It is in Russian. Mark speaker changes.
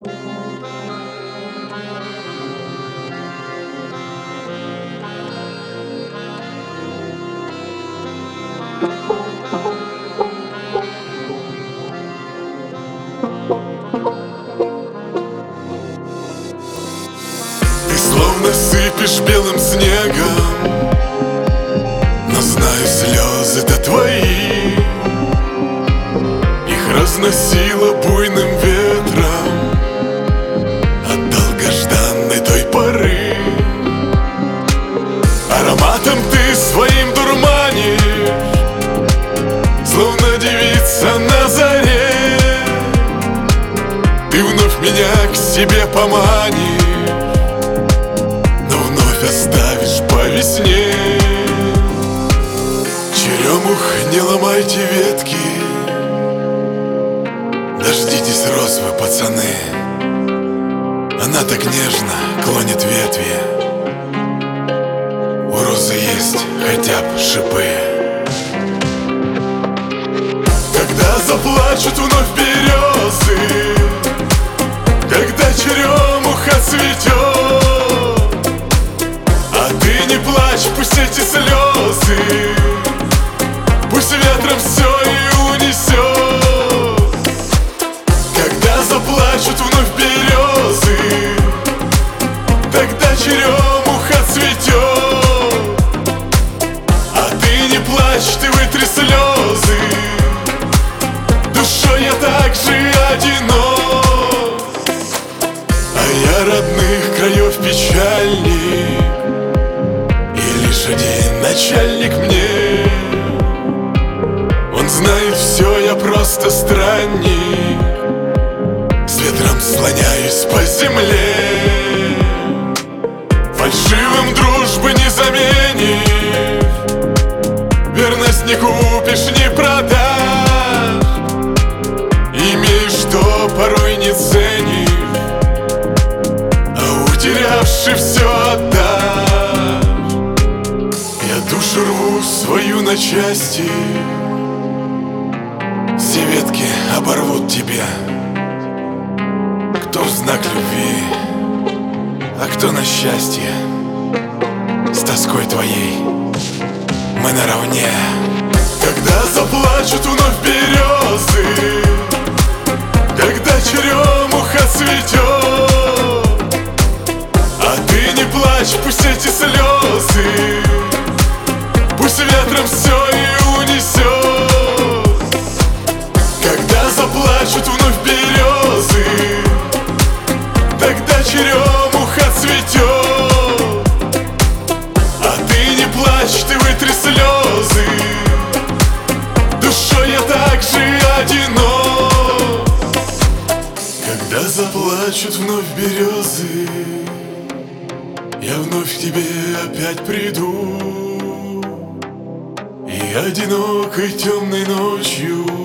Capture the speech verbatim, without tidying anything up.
Speaker 1: Ты словно сыпешь белым снегом, но знаю, слезы-то твои. Их разносило буйным ветром от долгожданной той поры. Ароматом ты своим дурманишь, словно девица на заре. Ты вновь меня к себе поманишь, но вновь оставишь по весне. Черемух, не ломайте ветки, дождитесь роз вы, пацаны. Она так нежно клонит ветви, у розы есть хотя бы шипы. Когда заплачут вновь березы, когда черемуха цветет, а ты не плачь, пусть эти слезы, пусть ветром все и унесет. Когда заплачут вновь березы, тогда черемуха цветет, а ты не плачь, ты вытри слезы. Душой я так же одинок, а я родных краев печальник, и лишь один начальник мне. Он знает все, я просто странник, с ветром слоняюсь по земле. Фальшивым дружбы не заменишь, верность не купишь, не продашь. Имеешь, что порой не ценишь, а утерявший все отдашь. Я душу рву свою на части, все ветки оборвут тебя. Кто в знак любви, а кто на счастье. С тоской твоей мы наравне. Когда заплачут вновь березы, когда черемуха цветет, а ты не плачь, пусть эти слезы, пусть ветром все и унесет. Когда заплачут вновь березы, тогда черемуха цветет, а ты не плачь, ты вытри слезы. Душой я так же одинок. Когда заплачут вновь березы, я вновь к тебе опять приду, и одинокой темной ночью